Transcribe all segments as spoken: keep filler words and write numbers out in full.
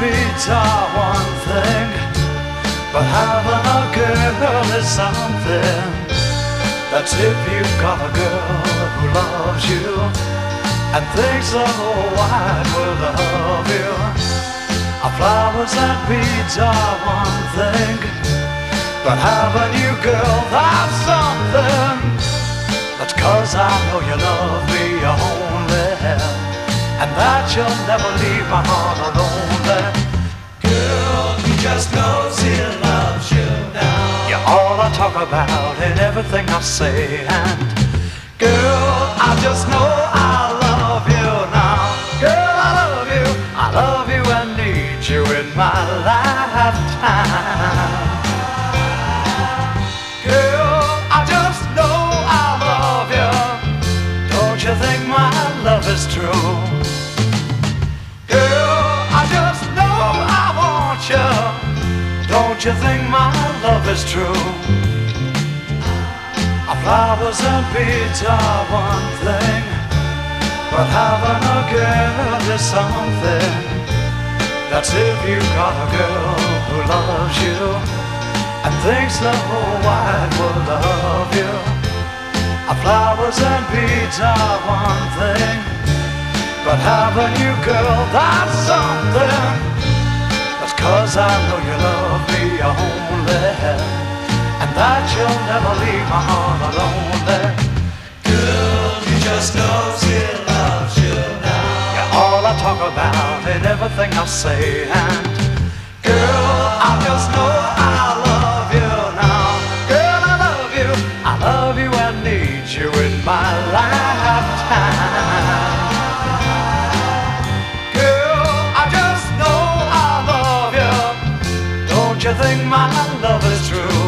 beats are one thing, but having a girl is something. That's if you've got a girl who loves you and thinks the whole wide world of you. Flowers and beads are one thing, but having you, girl, that's something. That's 'cause I know you love me only, and that you'll never leave my heart lonely. Girl, he just knows he loves you now. You're all I talk about in everything I say, and girl, I just know I love you now. Girl, I love you, I love you and need you in my lifetime. Girl, I just know I love you. Don't you think my love is true? Girl, I just know I want you. Don't you think my love is true? Flowers and beads are one thing, but having a girl is something. That's if you've got a girl who loves you and thinks the whole wide world of you. Flowers and beads are one thing, but having you, girl, that's something. That's 'cause I know you love me only, and that you'll never leave my heart lonely. Girl, he just knows he loves you now. You're all I talk about in everything I say, and girl, I just know I love you now. Girl, I love you, I love you and need you in my lifetime. Girl, I just know I love you. Don't you think my love is true?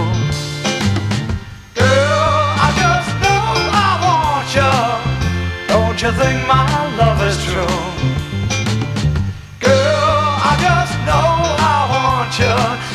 Don't you think my love is true? Girl, I just know I want you.